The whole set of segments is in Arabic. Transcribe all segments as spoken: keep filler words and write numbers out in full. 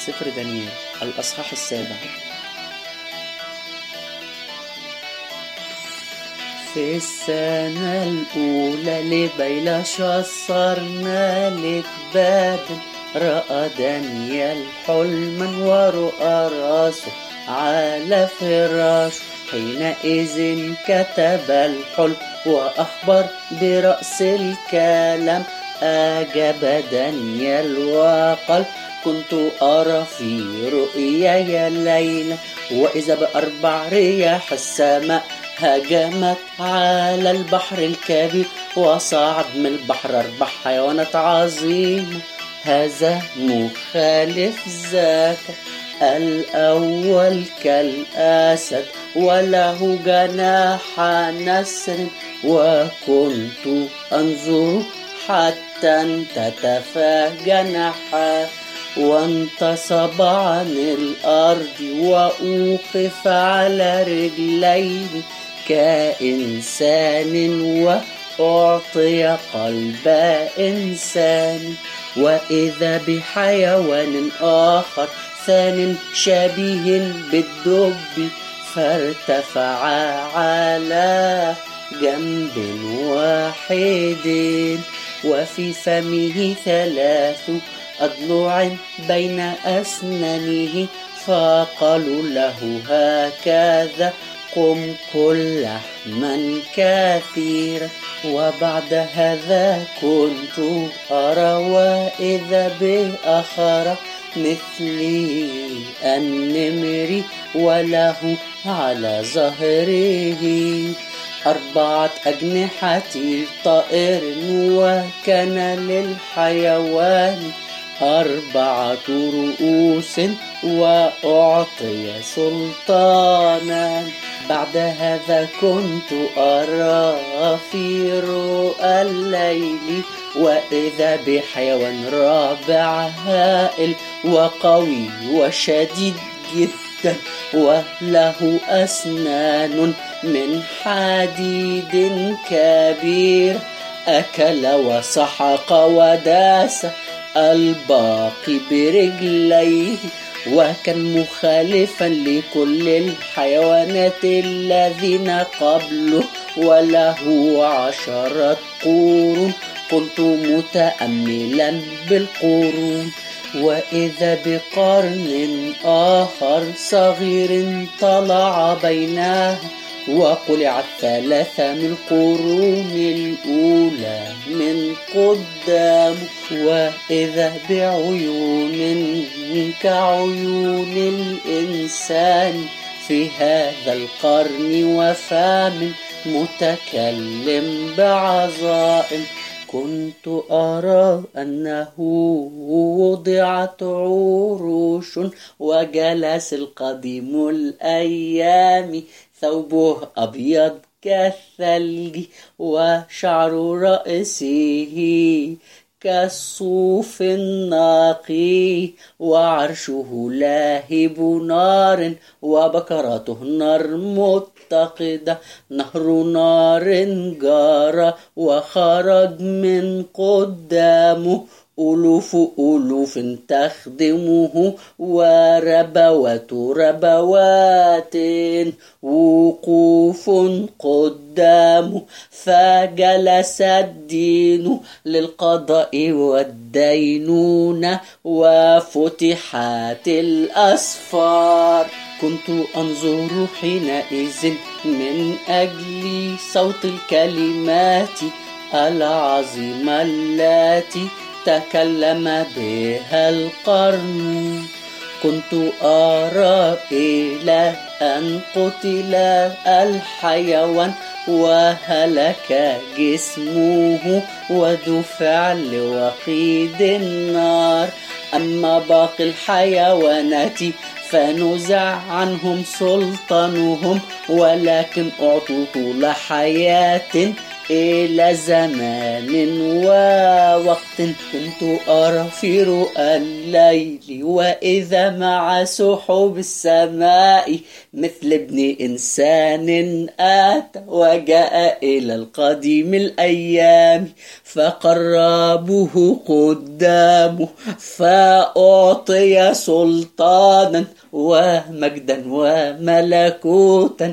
سفر دانيال الأصحاح السابع. في السنة الأولى لبيلشاصر ملك بابل رأى دانيال حلما ورؤى راسه على فراش. حينئذ كتب الحلم وأخبر برأس الكلام. أجاب دانيال وقال: كنت أرى في رؤياي ليلة، وإذا بأربع رياح السماء هجمت على البحر الكبير، وصعد من البحر أربع حيوانات عظيمة. هذا مخالف ذاك. الأول كالأسد وله جناح نسر، وكنت أنظر حتى انتفى جناحه وانتصب عن الأرض، وأوقف على رجليه كإنسان، وأعطي قلب إنسان. وإذا بحيوان آخر ثان شبيه بالدب، فارتفع على جنب واحد، وفي فمه ثلاث أضلع بين أسنانه. فقالوا له هكذا: قم كل لحما كثيرا. وبعد هذا كنت أرى وإذا بآخر مثل النمر، وله على ظهره أربعة أجنحة طائر، وكان للحيوان أربعة رؤوس، وأعطي سلطانا. بعد هذا كنت أرى في رؤى الليل، وإذا بحيوان رابع هائل وقوي وشديد جدا، وله أسنان من حديد كبير. أكل وسحق وداس الباقي برجليه، وكان مخالفا لكل الحيوانات الذين قبله، وله عشرة قرون. كنت متأملا بالقرون، وإذا بقرن آخر صغير طلع بينها، وقلعت ثلاثة من القرون الأولى من قدامه. وإذا بعيون كعيون الإنسان في هذا القرن، وفم متكلم بعظائم. كنت أرى أنه وضعت عروش، وجلس القديم الأيام، ثوبه أبيض كالثلج، وشعر رأسه كالصوف النقي، وعرشه لاهب نار، وبكرته نار متقدة. نهر نار جار وخرج من قدامه، ألوف ألوف تخدمه، وربوات ربوات وقوف قدامه. فجلس الدين للقضاء والدينونة، وفتحت الأسفار. كنت أنظر حينئذ من أجل صوت الكلمات العظيمة التي تكلم بها القرن. كنت أرى إلى أن قتل الحيوان، وهلك جسمه، ودفع لوقيد النار. أما باقي الحيوانات فنزع عنهم سلطانهم، ولكن أعطوا طول حياة إلى زمان ووقت كنت أرى في رؤى الليل، وإذا مع سحب السماء مثل ابن إنسان آتى وجاء إلى القديم الأيام، فقربوه قدامه فأعطي سلطانا ومجدا وملكوتا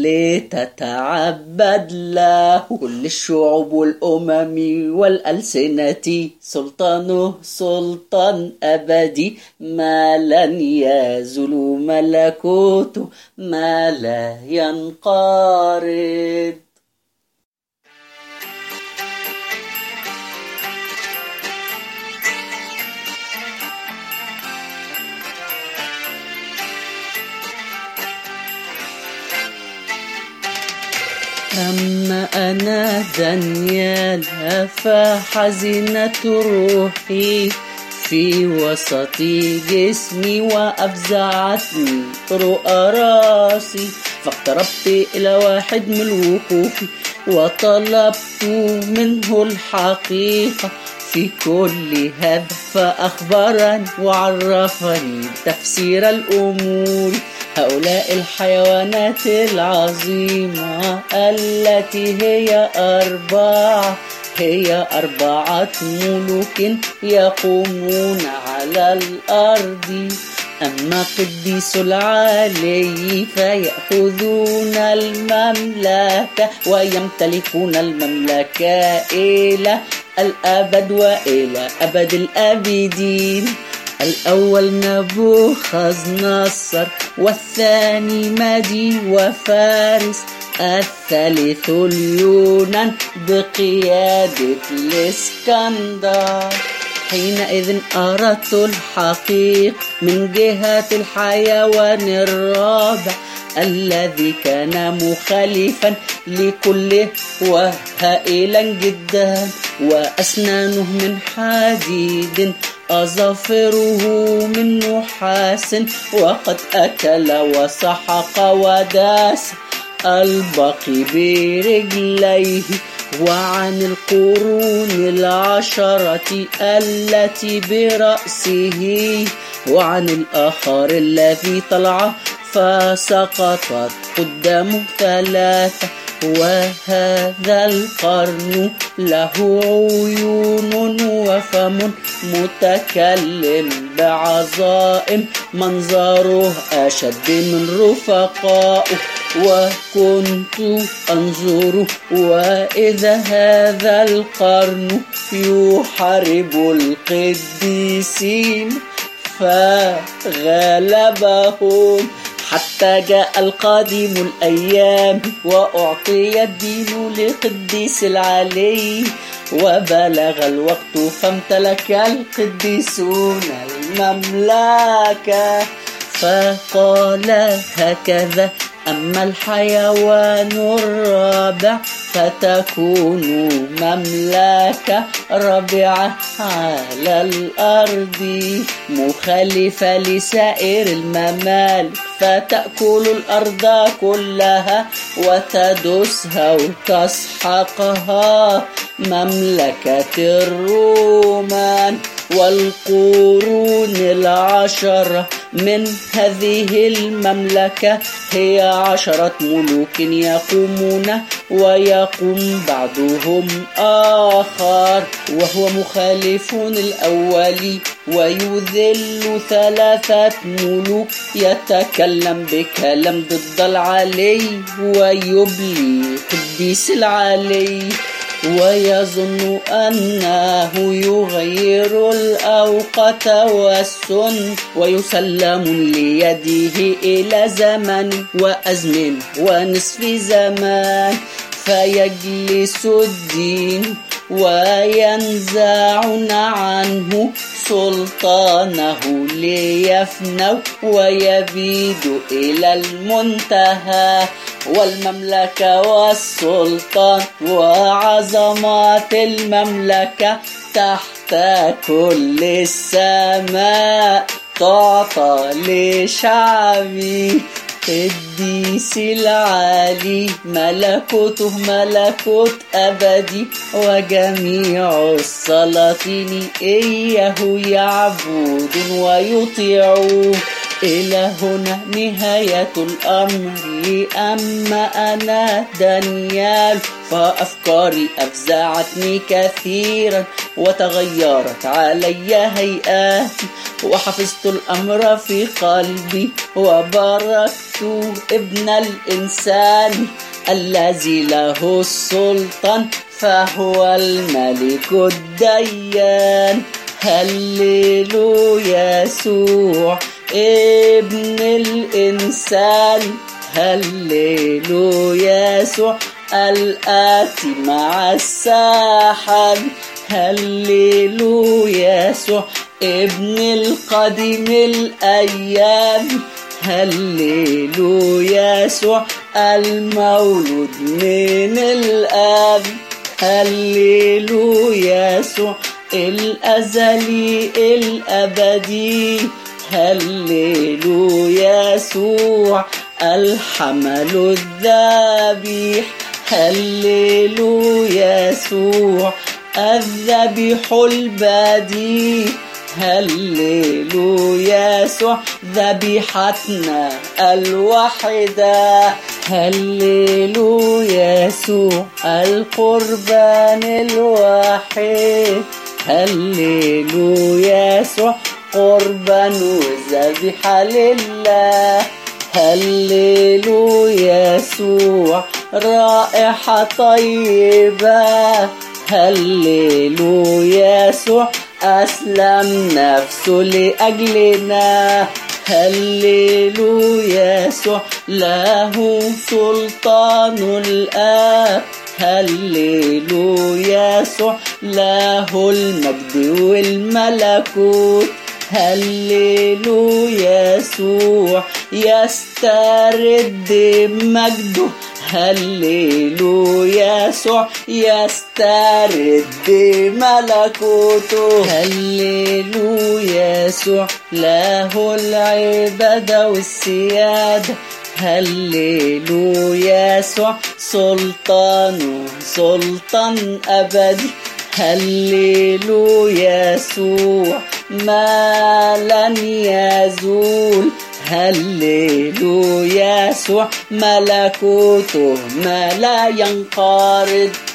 لتتعبد له كل الشعوب والأمم والألسنة. سلطانه سلطان أبدي ما لن يزول ملكوته ما لا ينقرض. أما أنا دانيال فحزنت روحي في وسط جسمي وأفزعتني رؤى راسي، فاقتربت إلى واحد من الوقوف وطلبت منه الحقيقة في كل هذا، فأخبرني وعرفني تفسير الأمور. هؤلاء الحيوانات العظيمة التي هي أربعة هي أربعة ملوك يقومون على الأرض. أما قديس العلي فيأخذون المملكة ويمتلكون المملكة إلى الأبد وإلى أبد الآبدين. الأول نبوخذ نصر، والثاني مادي وفارس، الثالث اليونان بقيادة الإسكندر. حينئذ أردت الحقيقة من جهة الحيوان الرابع الذي كان مخالفا لكله وهائلا جدا، وأسنانه من حديد، أظافره من نحاس، وقد أكل وسحق وداس الباقي برجليه. وعن القرون العشرة التي برأسه، وعن الآخر الذي طلع فسقطت قدامه ثلاثة، وهذا القرن له عيون وفم متكلم بعظائم، منظره أشد من رفقائه. وكنت أنظر وإذا هذا القرن يحارب القديسين فغلبهم، حتى جاء القديم الأيام وأعطي الدين لقديس العلي، وبلغ الوقت فامتلك القديسون المملكة. فقال هكذا: أما الحيوان الرابع فتكون مملكة رابعة على الأرض مخالفة لسائر الممالك، فتأكل الأرض كلها وتدسها وتسحقها، مملكة الرومان. والقرون العشرة من هذه المملكة هي عشرة ملوك يقومون ويقوم بعضهم آخر، وهو مخالف الأول، ويذل ثلاثة ملوك يتكلم بكلام ضد العلي ويبلي قديس العلي، ويظن أنه يغير الأوقات والسن، ويسلم ليده إلى زمن وأزمن ونصف زمان، فيجلس الدين وينزعون عنه سلطانه ليفنوا ويبيد إلى المنتهى. والمملكة والسلطان وعظمات المملكة تحت كل السماء تعطى لشعبي قديس العالي ملكوته ملكوت أبدي، وجميع السلاطين إياه يعبدون ويطيعون. إلى هنا نهاية الأمر. أما أنا دانيال فأفكاري أفزعتني كثيرا، وتغيرت علي هيئاتي، وحفظت الأمر في قلبي، وباركت ابن الإنسان الذي له السلطان، فهو الملك الديان. هللويا يسوع ابن الإنسان، هللويا يسوع الآتي مع الساحل، هللويا يسوع ابن القديم الأيام، هللويا يسوع المولود من الآب، هللويا يسوع الأزلي الأبدي، هللويا يسوع الحمل الذبيح، هللويا يسوع الذبيح البديع، هللويا يسوع ذبيحتنا الوحيدة، هللويا يسوع القربان الواحد، هللويا يسوع قربان وذبيحة لله، هللويا يسوع رائحة طيبة، هللويا يسوع أسلم نفسه لأجلنا، هللويا يسوع له سلطان الآب، هللويا يسوع له المجد والملكوت، هللويا يسوع يسترد مجده، هللويا يسوع يسترد ملكوته، هللويا يسوع له العبادة والسيادة، هللويا يسوع سلطانه سلطان أبدي، هللويا يسوع ما لن يزول، هللويا يسوع ملكوته ما لا ينقرض.